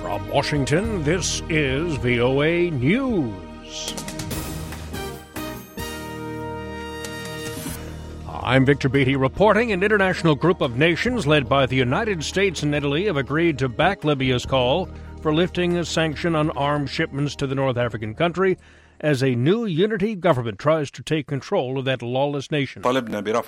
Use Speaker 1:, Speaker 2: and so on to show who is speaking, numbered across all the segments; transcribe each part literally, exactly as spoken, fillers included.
Speaker 1: From Washington, this is V O A News. I'm Victor Beatty reporting. An international group of nations led by the United States and Italy have agreed to back Libya's call for lifting a sanction on arms shipments to the North African country as a new unity government tries to take control of that lawless nation. Fayez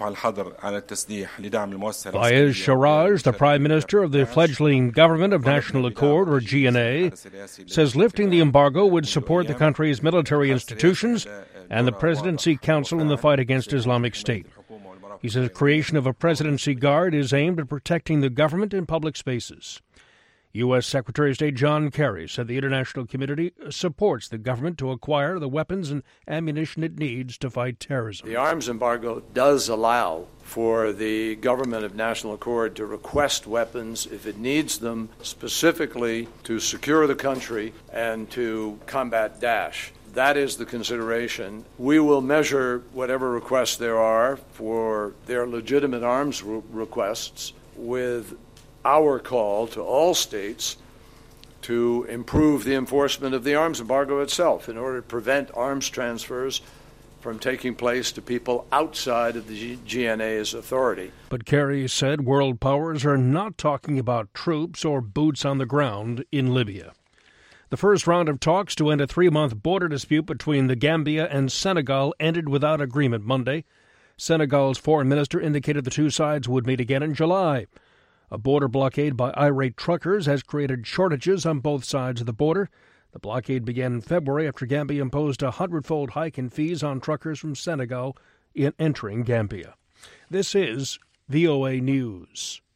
Speaker 1: Sarraj, the prime minister of the fledgling Government of National Accord, or G N A, says lifting the embargo would support the country's military institutions and the Presidency Council in the fight against Islamic State. He says creation of a Presidency Guard is aimed at protecting the government in public spaces. U S. Secretary of State John Kerry said the international community supports the government to acquire the weapons and ammunition it needs to fight terrorism.
Speaker 2: The arms embargo does allow for the Government of National Accord to request weapons if it needs them specifically to secure the country and to combat Daesh. That is the consideration. We will measure whatever requests there are for their legitimate arms re- requests with our call to all states to improve the enforcement of the arms embargo itself in order to prevent arms transfers from taking place to people outside of the G N A's authority.
Speaker 1: But Kerry said world powers are not talking about troops or boots on the ground in Libya. The first round of talks to end a three-month border dispute between the Gambia and Senegal ended without agreement Monday. Senegal's foreign minister indicated the two sides would meet again in July. A border blockade by irate truckers has created shortages on both sides of the border. The blockade began in February after Gambia imposed a hundredfold hike in fees on truckers from Senegal in entering Gambia. This is V O A News.